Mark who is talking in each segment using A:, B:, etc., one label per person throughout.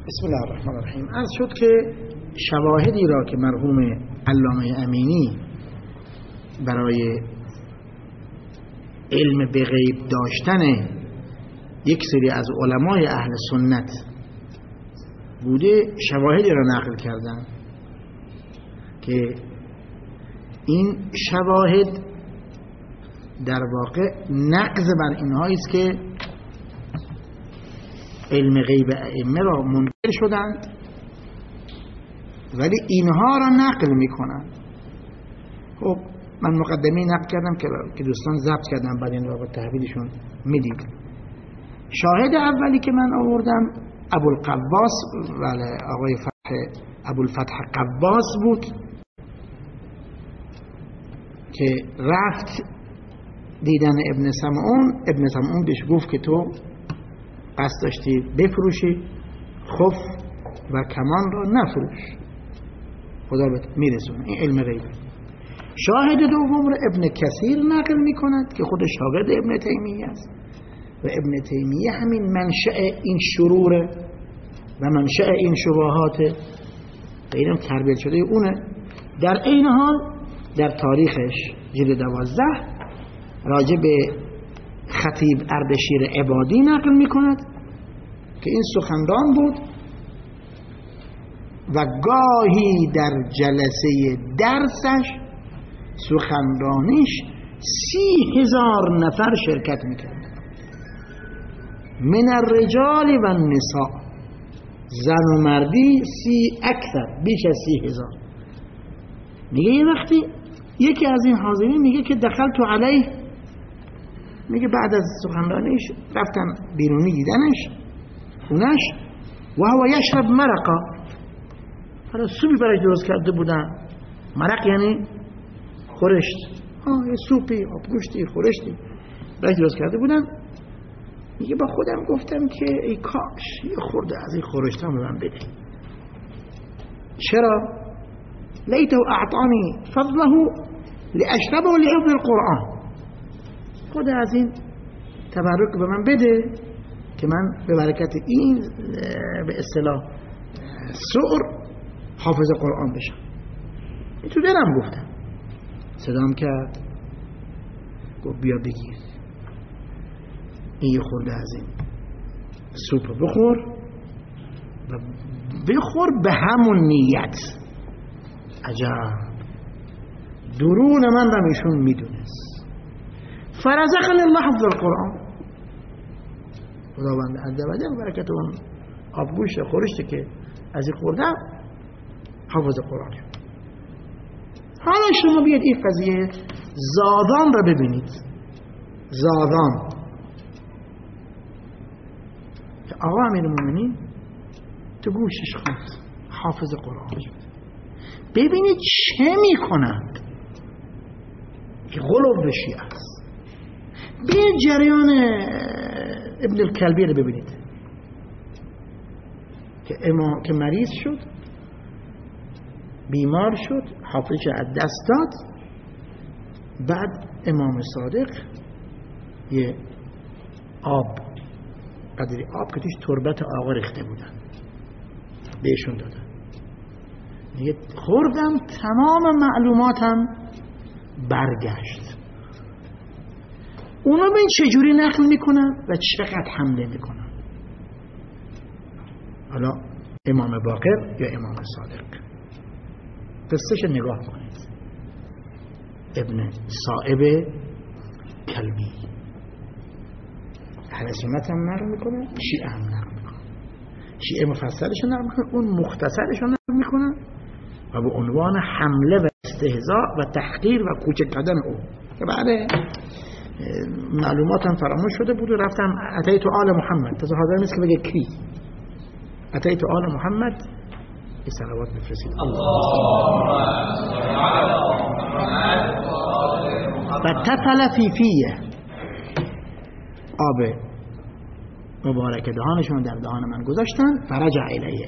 A: بسم الله الرحمن الرحیم. عرض شد که شواهدی را که مرحوم علامه امینی برای علم به غیب داشتن یک سری از علمای اهل سنت بوده، شواهدی را نقل کردن که این شواهد در واقع نقض بر اینهایی است که علم غیب ائمه را منکر شدند ولی اینها را نقل میکنند. خب من مقدمه نقل کردم که دوستان ضبط کردن، بعد این را با تحویلشون میدید. شاهد اولی که من آوردم ابوالقواس، ولی آقای ابوالفتح قواس بود که رفت دیدن ابن سمعون بهش گفت که تو قصد داشتی بفروشی خف و کمان را نفروش، خدا بهت میرسونه. این علم غیبه. شاهد دوم را ابن کثیر نقل میکند که خود شاگرد ابن تیمیه است و ابن تیمیه همین منشأ این شروره و منشأ این شبهات اینم تربیت شده اونه. در این حال در تاریخش جلد 12 راجع به خطیب اردشیر عبادی نقل میکند که این سخنران بود و گاهی در جلسه درسش سخنرانیش 30,000 نفر شرکت میکرد، من الرجال و النساء، زن و مردی اکثر بیش از 30,000. میگه یه وقتی یکی از این حاضرین میگه که دخلت علیه، میگه بعد از سخنرانیش رفتن بیرونی دیدنش خونش و هو یشرب مرقا، حالا سوپی برای درست کرده بودن. مرق یعنی خورشت، یه سوپی آبگوشتی خورشتی برای درست کرده بودن. میگه با خودم گفتم که ای کاش یه خورده از این خورشت هم به من بده. چرا؟ لیته اعطانی فضله لاشربه لحفظ القرآن، خود از این تبرک به من بده که من به برکت این به اصطلاح سؤر حافظ قرآن بشم. این تو دلم گفتم، صدام کرد گفت بیا بگیر این خورده از این سوپ بخور و بخور به همون نیت. عجب، درون من را ایشون میدونست. فرزقنی الله حفظ القرآن، خداوند عزوجل برکت اون آبگوشت خورشتی که از این خوردم حافظ قرآن شد. حالا شما بیاید این قضیه زادان را ببینید. زادان که آقا امیرالمومنین تو گوشش خواند حافظ قرآن شد. ببینید چه میکنند که غلو بشی است. به جریان ابن الکلبی رو ببینید که مریض شد، بیمار شد، حافظش از دست داد. بعد امام صادق یه آب، قدری آب که توش تربت آقا ریخته بودن بهشون دادن. میگه خوردم تمام معلوماتم برگشت. اونا به این چجوری نقل میکنن و چقدر حمله میکنن. حالا امام باقر یا امام صادق قصهش نگاه کنید. ابن صائب کلبی اهل سنت هم نقل میکنه، شیعه هم نقل میکنه. شیعه مفصلش رو نقل میکنه، اون مختصرش رو نقل میکنه و به عنوان حمله و استهزاء و تحقیر و کوچک کردن او که بعد معلوماتم فراموش شده بود و رفتم اتیت آل محمد. تازه حاضر نیست که بگه کی. اتیت آل محمد یه صلوات بفرستید. و تفل فی فیه، آب مبارک دهانشون در دهان من گذاشتن. فرجع الیه،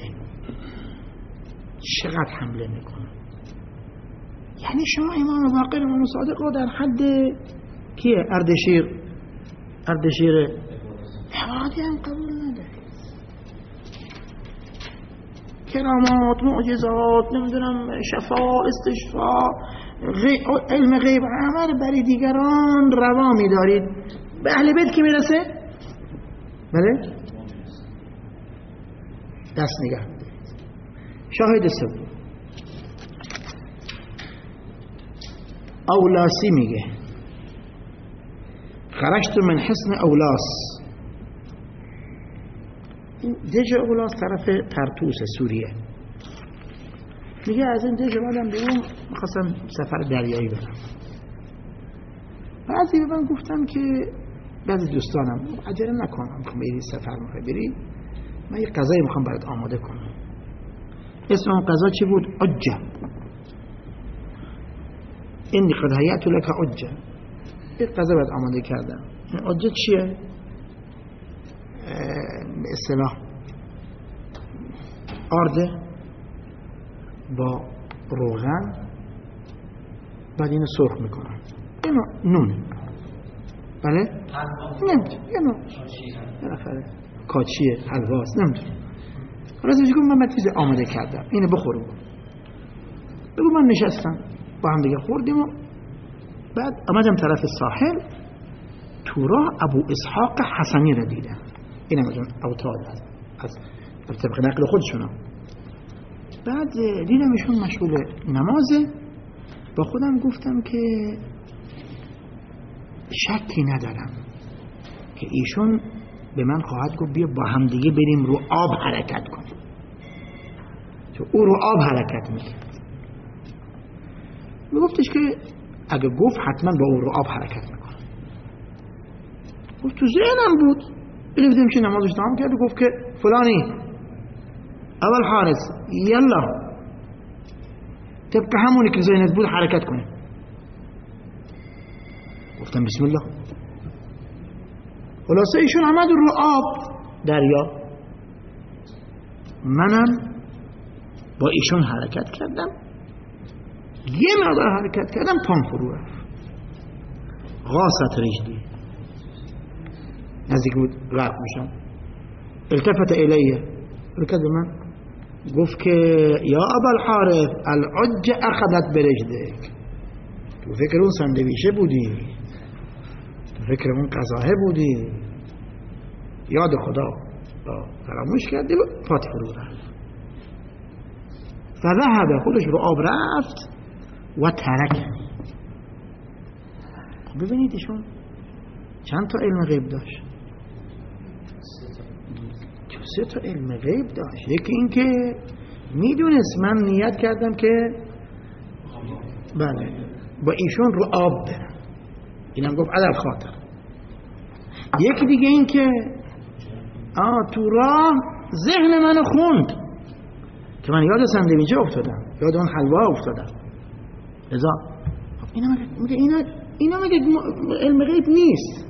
A: چقدر حمله میکنه. یعنی شما امام باقر امام صادق رو در حد کیه؟ اردشیر عبادی هم قبول ندارید. کرامات، معجزات، نمیدونم شفا، استشفا، علم غیب، همه رو برای دیگران روا می‌دارید. به اهل بیت کی میرسه؟ بله؟ دست نگه. شاهد سوم اولاسی میگه خرجت من حصن اولاس. دژ اولاس طرف طرطوس سوریه. میگه از این دژ اومدم بیرون، میخواستم سفر دریایی برم. بعضی به من گفتن که بعضی دوستانم عجله نکنم که بری سفر میخوای بری، من یه غذایی میخوام برات آماده کنم. اسم اون غذا چی بود؟ عجه. اینی قد هیأت لک عجه. یه غذا برات آماده کردم. این عجه چیه؟ به اصطلاح آرده با روغن، بعد اینو سرخ میکنن. اینو نونه. بله؟ نمیدونم. یه نفره کاچیه، حلواست، نمیدونم. راستش بگم من چیز آماده کردم، اینو بخورم. بگو من نشستم با هم دیگه خوردیم و بعد آمدم طرف ساحل. تو راه ابو اسحاق حسنی رو دیدم. این هم از اون اوتاد از طبق نقل خودشون. بعد دیدم ایشون مشغول نمازه. با خودم گفتم که شکی ندارم که ایشون به من خواهد گفت بیا با هم دیگه بریم رو آب حرکت کنیم، چون او رو آب حرکت میکرد. میگفتش که اگه گفت حتما با او رو آب حرکت میکنم. گفت تو ذهنم بود. دیدم که نمازش تمام کرد و گفت که فلانی اول حارس یلا طبق همونی که ذهنت بود حرکت کنیم. گفتم بسم الله. خلاصه ایشون آمد رو آب دریا، منم با ایشون حرکت کردم. یه مقدار حرکت کردم پام فرو رفت. غاصت رجلی، نزدیک بود غرق میشم. التفت الیه، رکض من گفت که یا ابا الحارث العجه اخذت برجلک. تو فکر اون سندویشه بودی، تو فکر اون قضاهه بودی، یاد خدا فراموش کردی و پات فرو رفت. فذهب، خودش رو آب رفت و ترکنی. ببینید ایشون چند تا علم غیب داشت. 3 تا علم غیب داشت. یکی این که میدونست من نیت کردم که بله با ایشون رو آب برم، اینم گفت علل خاطر. یکی دیگه این که تو راه ذهن منو خوند که من یاد سندویچه افتادم، یاد اون حلوا افتادم. لذا اینا مگه علم غیب نیست؟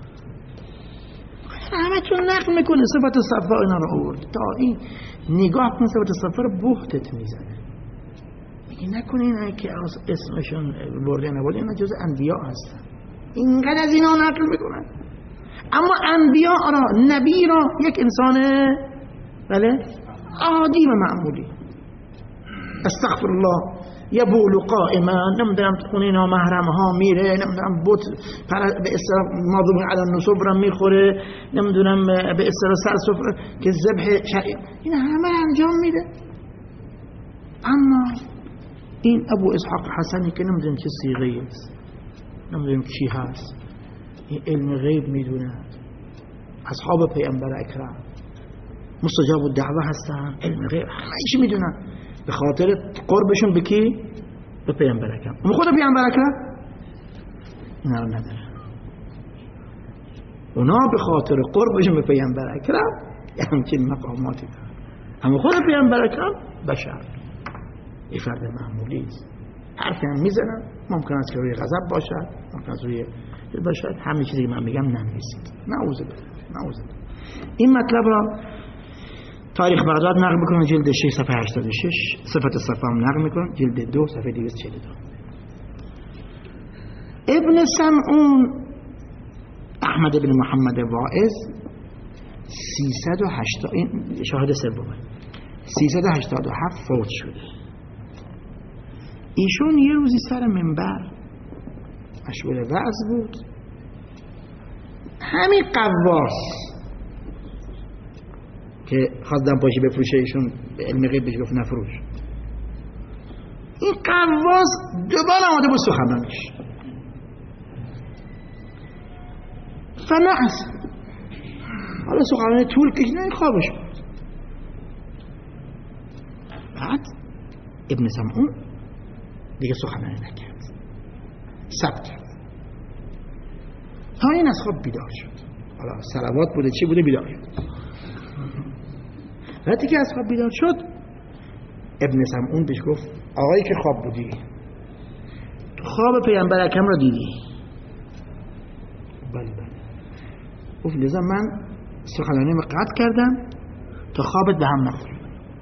A: همه چون نقل میکنه. صفت صفا اینا رو آورد. تا این نگاه کن صفت صفا رو بهتت میزنه. میگه نکنه اینا که اسمشون برده نبوده اینا جز انبیاء هستن. اینقدر از اینا نقل میکنن. اما انبیاء را، نبی را یک انسان بله عادی و معمولی استغفر الله یبول قائما، نمیدونم خونه نامحرم ها میره، نمیدونم بت به اصطلاح ماذوب علی النصب را میخوره، نمیدونم به اصطلاح سر سفره که ذبح شرعی، این همه انجام میده. اما این ابو اسحاق حسنی که نمیدونم چه صیغه‌ای است، نمیدونم چی هست، این علم غیب میدونه. اصحاب پیامبر اکرم مستجاب الدعوه هستن، علم غیب همه چی میدونن، به خاطر قربشون به کی؟ به پیامبر اکرم. اما خود پیامبر اکرم اینا رو نداره. اونا به خاطر قربشون به پیامبر اکرم همچین مقاماتی دارن. اما خود پیامبر اکرم بشر، یه فرد معمولی است. حرفی هم میزنن، ممکن است که روی غضب باشد، ممکن است روی باشد، همه چیزی که من میگم نمی‌رسید. نعوذ بالله. این مطلب را تاریخ بغداد نقل میکنه، جلد 6 صفحه 86. صفت صفا هم نقل میکنه، جلد 2 صفحه 242. ابن سمعون احمد ابن محمد واعظ 380. این شاهد سومه. 387 فوت شده. ایشون یه روزی سر منبر مشغول وعظ بود، همین قواس که خواستم پاشی بفروشه، ایشون به علم غیب بهش گفت نفروش، این قواس دوباره آمده بود سخنرانیش فنعس. حالا سخنرانی طول کشید، این خوابش بود. بعد ابن سمعون دیگه سخنرانی نکرد، ثبت کرد تا این از خواب بیدار شد. حالا صلوات بوده چی بوده، بیدار شد. وقتی که از خواب بیدار شد، ابن سمعون بهش گفت آقایی که خواب بودی، خواب پیامبر اکرم رو دیدی؟ بله بله. گفت لذا من سخنرانیم قطع کردم تا خوابت به هم نخوره،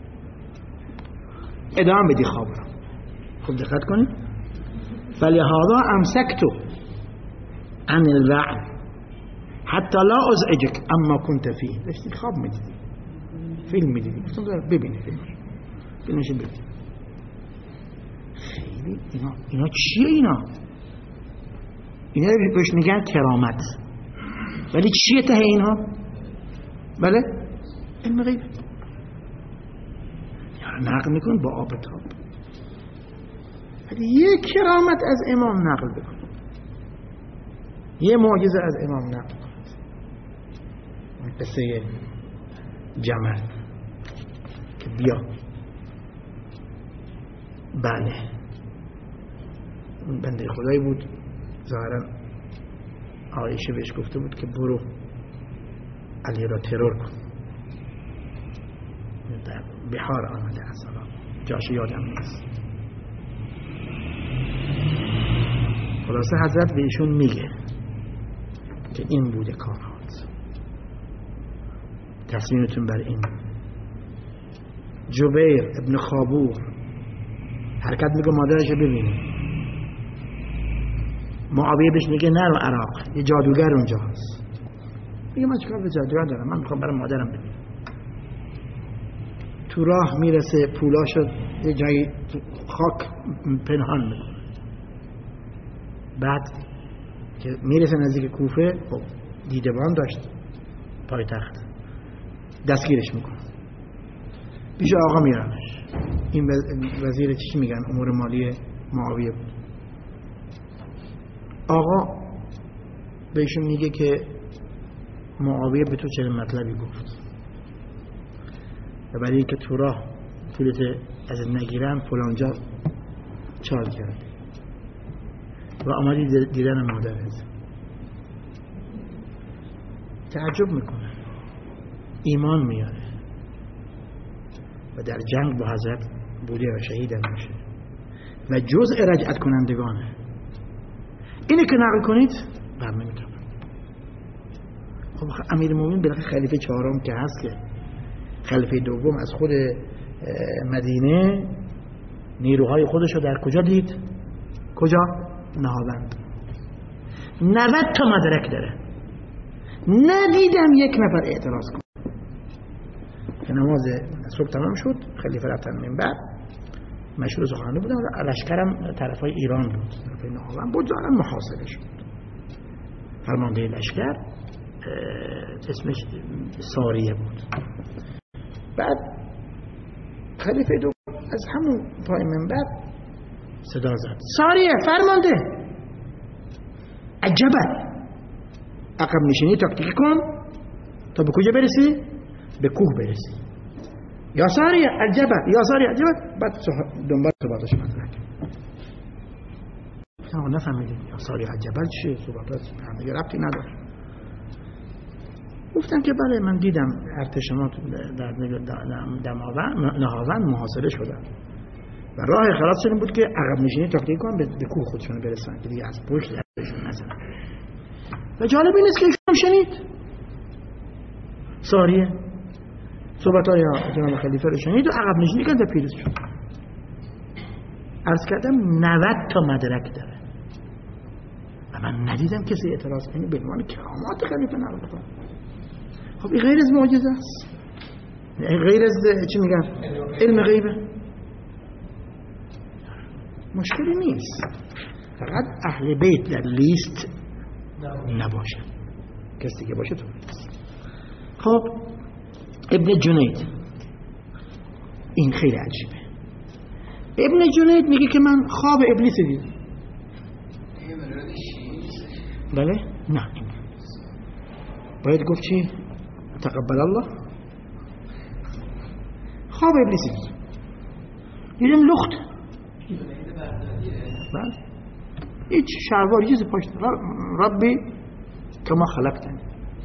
A: ادامه بدی خواب رو. خب دقت کنید، فلهذا امسکتو عن الوعد حتی لا ازعجک اما كنت فيه. داشتی خواب میدیدی، فیلم میدیدی، گفتم ببینی فیلمش ببین. خیلی اینا چیه؟ اینا بهش میگن کرامت، ولی چیه ته اینها؟ بله علم غیب. یعنی نقل میکن با آب تاب، ولی یه کرامت از امام نقل بکن، یه معجزه از امام نقل کن. قصه جمل که بیا، بله اون بنده خدایی بود، ظاهرا عایشه بهش گفته بود که برو علی را ترور کن. در بحار آمده اصلا، جاش یادم نیست. خلاصه حضرت به ایشون میگه که این بوده کارهات، تصمیمتون بر این. جبیر ابن خابور حرکت میگه مادرش رو ببینه، معاویه بهش میگه نرو عراق، یه جادوگر اونجا هست. میگه من چیکار به جادوگر دارم، من میخوام برای مادرم ببینم. تو راه میرسه، پولا شد یه جایی خاک پنهان میکنه. بعد که میرسه نزدیک کوفه، خب دیدبان داشت پایتخت، دستگیرش میکنه، پیش آقا میرنش. این وزیر چی میگن، امور مالی معاویه بود. آقا بهشون میگه که معاویه به تو چه مطلبی گفت و برای اینکه تو راه پولت از نگیرن فلانجا چال کرد و آمدی دیدن مادرت. تعجب میکنه، ایمان میاره و در جنگ با حضرت بوده و شهید هم میشه و جزء رجعت کنندگانه. اینه که نقل کنید بر نمیتونم. خب امیر مومنین بالاخره خلیفه چهارم که هست، که خلیفه دوم از خود مدینه نیروهای خودش رو در کجا دید؟ کجا؟ نهاوند. 90 تا مدرک داره، ندیدم یک نفر اعتراض کنه. که نماز صبح تمام شد، خلیفه رفتن منبر، مشهور سخنرانی بودن، لشکرم طرفای ایران بود، طرفای نهاوند بود، ظاهرا محاصره شد. فرمانده لشکر اسمش ساریه بود. بعد خلیفه دوم از همون پای منبر صدا زد، ساریه فرمانده، عجبا، عقب نشینی تاکتیکی کن تا به کجا برسی؟ به کوه برسی. یا ساریه عجبا، یا ساریه عجبا. بعد دنبال صحبتاش مطرح کرد. ما نفهمیدیم یا ساریه عجبا چیه، صحبتاش هم دیگه ربطی نداره. گفتن که بله من دیدم ارتش شما در نهاوند محاصره شدن و راه خلاص این بود که عقب نشینی تاکتیکی کنن به کوه خودشون برسن که دیگه از پشت ازشون نزنن. و جالب این است که ایشون شنید، ساریه صحبت‌های جناب خلیفه رو شنید و عقب نشینی کرد و پیروز شد. عرض کردم 90 تا مدرک داره و من ندیدم کسی اعتراض کنه به عنوان کرامات خلیفه نقل کنه. خب این غیر از معجزه است. غیر از چی میگن علم غیبه. مشکلی نیست، فقط اهل بیت در لیست نباشه، کسی دیگه باشه تو نیست. خب ابن جنید این خیلی عجیبه. ابن جنید میگه که من خواب ابلیس دیدم. بله؟ نه باید گفت چی؟ تقبل الله. خواب ابلیس دیدم لخت، بله هیچ شلوار چیزی پشت، ربی کما خلقتنی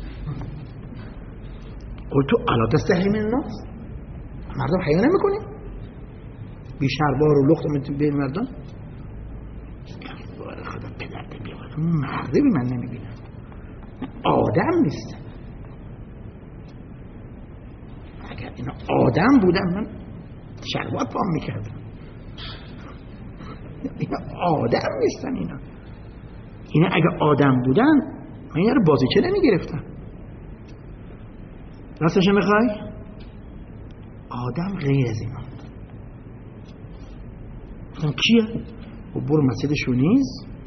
A: قلتو الا تستحی من الناس. مردم حیا نمیکنی؟ بی شلوار و لخت میتونی بین مردم؟ خدا پدرت بیاد، مردمی من نمیبینم، آدم نیست. اگر اینا آدم بودن من شلوار پام میکردم. اینا آدم نیستن. اینا اگر آدم بودن من اینا رو بازیچه نمیگرفتم. راستش میخوای؟ آدم غیر از اینا. گفتم کیه؟ و برو مسجد شونیز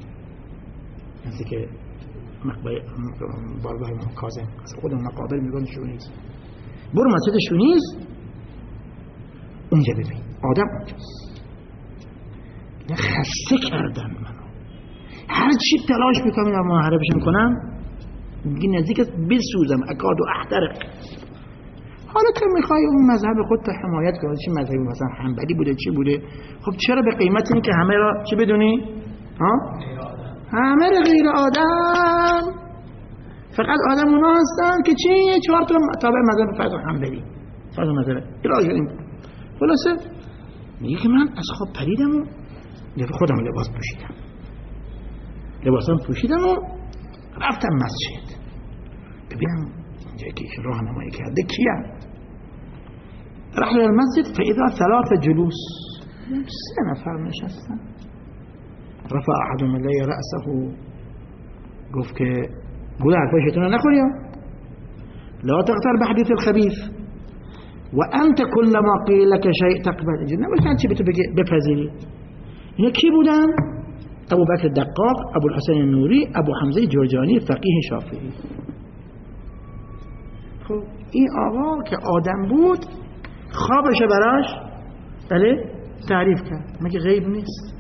A: نزدیک بارگاه امام کاظم، از خود مقابر میگن شونیز، برو مسجد شونیز اونجا ببین آدم اونجاست. اینا خسته کردن منو، هر چی تلاش میکنم اما حرفش میکنم میگی نزدیک است بسوزم، اکاد و احترق. حالا که میخوای اون مذهب خودت حمایت کنی، چه مذهبی مثلا حنبلی بوده چی بوده، خب چرا به قیمت اینی که همه را چی بدونی؟ همه را غیر آدم، فقط آدم اونا هستن که چی؟ 4 تا تابع مذهب فرض حنبلی، فرض مذهب ایراد شدیم. خلاصه میگه که من از خواب پریدم و خودم لباس پوشیدم، لباسم پوشیدم و رفتم مسجد ببینم جایی که ایشون راهنمایی کرده کیه. رحل المسجد فاذا 3 جلوس، 3 نفر نشستن. رفع احدهم الی رأسه، گفت که گوله حرفای شیطان رو نخوری، لا تغتر بحدیث الخبیث و انت کل ما قیل لك شیء تقبل. اینجا نباشن چی به تو بپذیری. اینا کی بودن؟ ابو بکر دقاق، ابو الحسین النوری، ابو حمزه جرجانی فقیه شافعی. خب این آقا که آدم بود خوابش براش بله تعریف کرد، مگه غیب نیست؟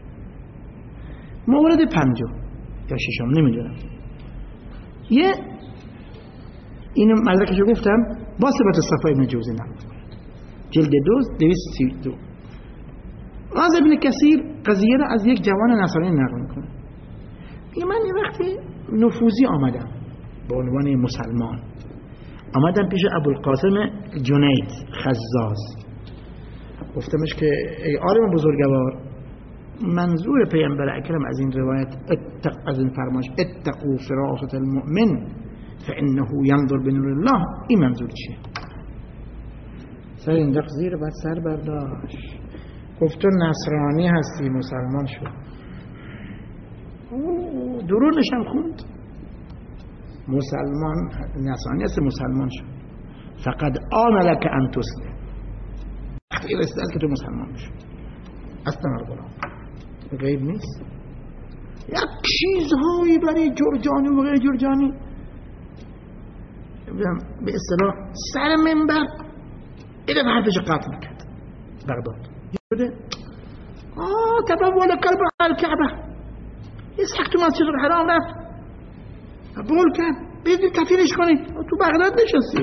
A: مورد 5 یا 6 نمیدونم، یه اینو مدرکشو گفتم با ثبت صفای ابن جوزی نقل جلد 232. از ابن کثیر قضیه را از یک جوان نصرانی نقل میکنه. من یه وقتی نفوذی آمدم به عنوان مسلمان، آمدم پیش ابوالقاسم جنید خزاز، گفتمش که ای عالم بزرگوار، منظور پیامبر اکرم از این روایت از این فرمایش اتقوا فراسة المؤمن فانه ينظر بنور الله، این منظور چیه؟ سر انداخت زیر، بعد سر برداشت، گفت تو نصرانی هستی مسلمان شد. درودش هم خوند، مسلمان نصرانی هستی مسلمان شد، فقد آن لك ان تسلم، وقتی رسیدن که تو مسلمان شد. اصلا القرآن غیب نیست. یک چیزهایی برای جرجانی و غیر جرجانی به اصطلاح سر منبر ایده به حرفش قطع میکرد. بغداد یوده تبول کلب الکعبه، یه سخت تو مسجد الحرام رفت بول کرد، بیدید کفیرش کنید. تو بغداد نشستی،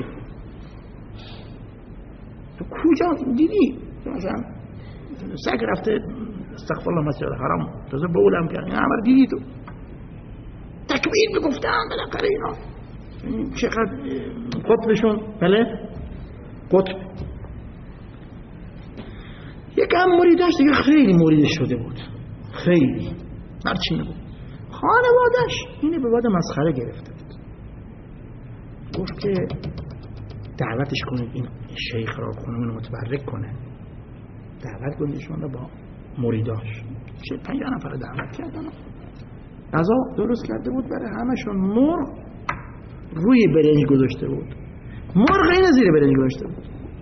A: تو کجا دیدی؟ مثلا سگ رفته استغفر الله مسجد الحرام تازه بولم کرد، این همه دیدی تو تکبیر میگفتن بالاخره اینا چقدر قطبشون بله قطب. یک هم مریدش دیگه خیلی مریدش شده بود، خیلی هرچی نبود، خانوادش اینه به بعد مسخره گرفته بود. گفت که دعوتش کنید این شیخ را خونمون متبرک کنه، دعوت کنیدشون را با مریداش. 5 نفر دعوت کردن، غذا درست کرده بود برای همشون، مرغ روی برنج گذاشته بود، مرغ این زیر برنج گذاشته بود،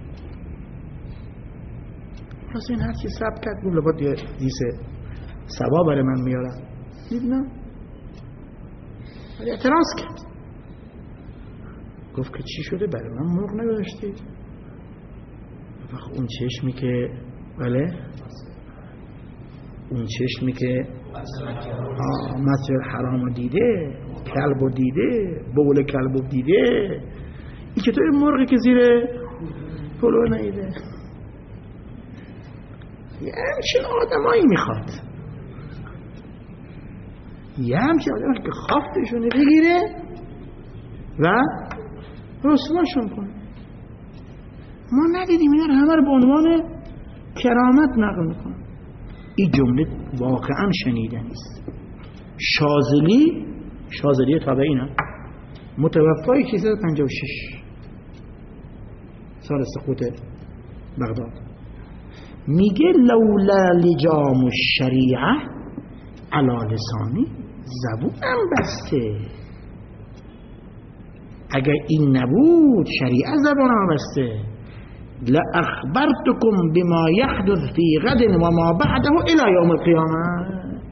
A: خلاص این هر چی ثبت کرد گفت لابد یه دیس سوا برای من میارم. دید نه، ولی اعتراض کرد. گفت که چی شده برای من مرغ نگذاشتی؟ اون چشمی که بله اون چشمی که مسجد حرام دیده، کلب دیده، بول کلب دیده، این که تو این مرغی که زیر پلو نیده. یه همچین آدمایی میخواد، یه همچین آدمایی که خافتشونه بگیره و رسواشون کنه. ما ندیدیم اینا رو همه رو به عنوان کرامت نقل میکنن. این جمله واقعا شنیدنی است. شاذلی تابعینه، متوفای 656 سال سقوط بغداد، میگه لولا لجام الشریعه علی لسانی زبونم بسته. اگر این نبود شریعه زبانم بسته، لأخبرتكم بما يحدث في غد وما بعده الى يوم القيامه.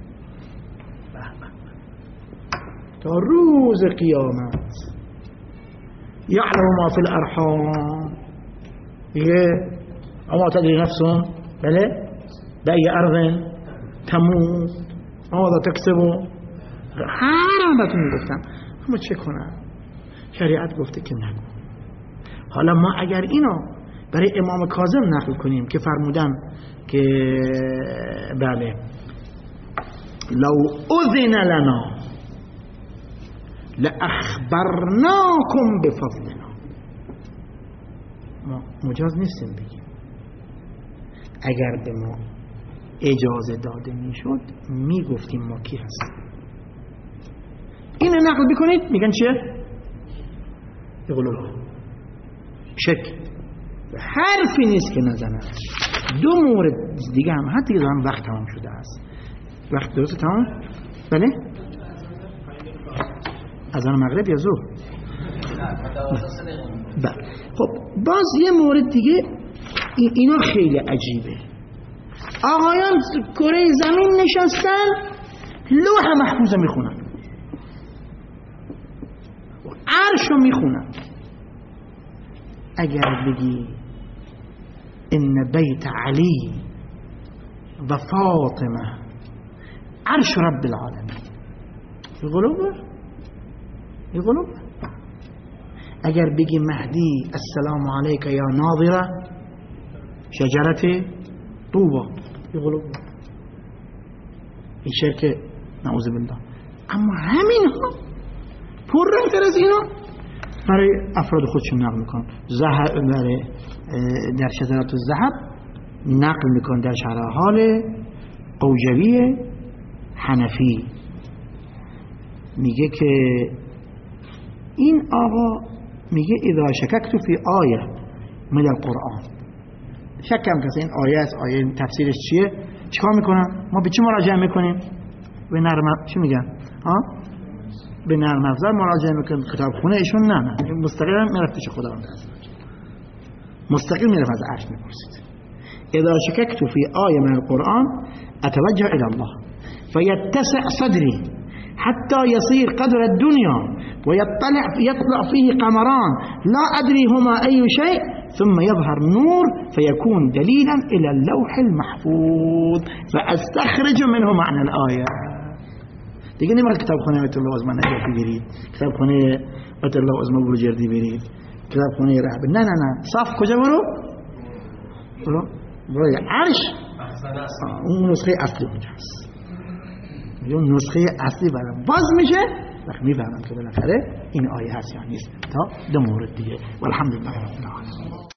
A: تا روز قیامت. یعلم ما فی الارحام، دیگه اما تدری نفسون بله بأی ارض تموت ماذا تکسبون. هر بهتون میگفتم، اما چه کنم؟ شریعت گفته که نگو. حالا ما اگر اینو برای امام کاظم نقل کنیم که فرمودن که بله لو اذن لنا لأخبرناكم بفضلنا، ما مجاز نیستیم بگیم. اگر به ما اجازه داده میشد میگفتیم ما کی هستیم. اینو نقل بکنید میگن چیه؟ یقولون شک. حرفی نیست که نزنن. دو مورد دیگه هم حتی که دارم وقت تمام شده است. وقت درست تمام؟ بله؟ اذان مغرب یا ظهر؟ بله. خب باز یه مورد دیگه، اینا خیلی عجیبه. آقایان کره زمین نشستن لوح محفوظ میخونن، عرشو میخونن. اگر بگی ان بیت علی و فاطمه عرش رب العالمین، یقولون اگر بگی مهدی السلام علیک یا ناظره شجرت طوبا، یقولون این شرک نعوذ بالله. اما همین ها پر رنگتر از اینا برای افراد خودشون نقل میکن. برای در شجرات الذهب نقل میکن در شرح حال قوجوی حنفی، میگه که این آقا میگه اذا شککت فی آیه من القرآن، شکم کسی این آیه است، آیه تفسیرش چیه، چیکار میکنم؟ ما به چی مراجعه میکنیم؟ به نرم چی میگن؟ به نرم افزار مراجعه میکنیم. کتاب خونه ایشون نه مستقیما میرفت پیش خداوند، مستقیم میرفت از عرش میپرسید. اذا شککت فی آیه من القرآن اتوجه الى الله فیتسع صدری حتى يصير قدر الدنيا ويطلع فيه قمران لا أدري هما أي شيء ثم يظهر نور فيكون دليلا إلى اللوح المحفوظ فأستخرج منه معنى الآية. دیگه نمیخواد کتاب خونه آیت الله عظمت نجفی برید، کتاب خونه آیت الله عظمت بروجردی برید، کتاب خونه رهبر. نه صاف کجا برو عرش. اون نسخه اصلی اونجا هست، اون نسخه اصلی برام باز میشه وقتی میفهمم که بالاخره این آیه هست یا نیست. تا دو مورد دیگه. والحمدلله رب العالمین.